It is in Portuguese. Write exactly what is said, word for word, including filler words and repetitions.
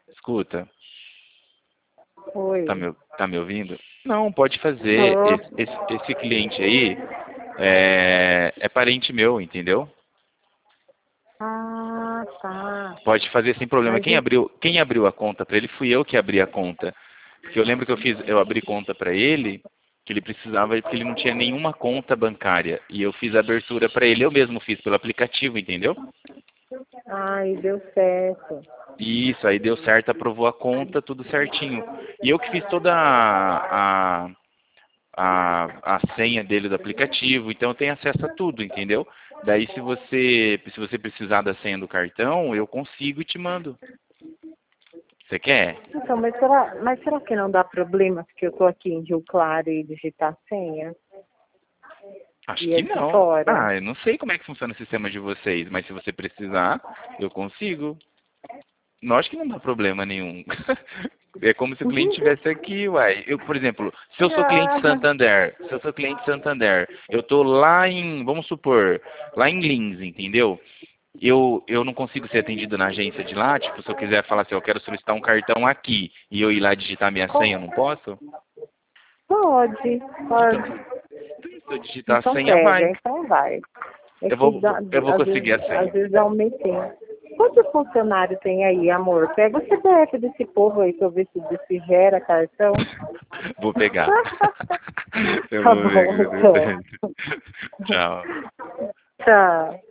Escuta, tá Oi. me, tá me ouvindo? Não, pode fazer. Tô. Esse, esse, esse cliente aí é, é parente meu, entendeu? Ah, tá. Pode fazer sem problema. Mas Quem e- abriu, quem abriu a conta para ele fui eu que abri a conta. Porque eu lembro que eu fiz, eu abri conta para ele, que ele precisava, porque ele não tinha nenhuma conta bancária. E eu fiz a abertura para ele, eu mesmo fiz pelo aplicativo, entendeu? ai, deu certo. Isso, aí deu certo, aprovou a conta, tudo certinho. E eu que fiz toda a, a, a, a senha dele do aplicativo, então eu tenho acesso a tudo, entendeu? Daí se você, se você precisar da senha do cartão, eu consigo e te mando. Você quer? Então, mas será, mas será que não dá problema porque eu tô aqui em Rio Claro e digitar a senha? Acho E que é de não. fora? Ah, eu não sei como é que funciona o sistema de vocês, mas se você precisar, eu consigo. Lógico que não dá problema nenhum. É como se o cliente estivesse aqui, uai. Eu, por exemplo, se eu sou cliente Ah, Santander, se eu sou cliente Santander, eu tô lá em, vamos supor, lá em Lins, entendeu? Eu, eu não consigo ser atendido na agência de lá, tipo, se eu quiser falar assim, eu quero solicitar um cartão aqui e eu ir lá digitar minha senha, eu não posso? pode, Então, pode. se eu digitar a Então senha, vai. pega, então vai. É Eu que vou, dá- eu vou às conseguir vezes, a às senha. vezes aumentei. Quantos funcionários tem aí, amor? Pega o C P F desse povo aí pra eu ver se, se gera cartão. Vou pegar. Eu Tá vou bom, ver. então. Tchau. Tchau.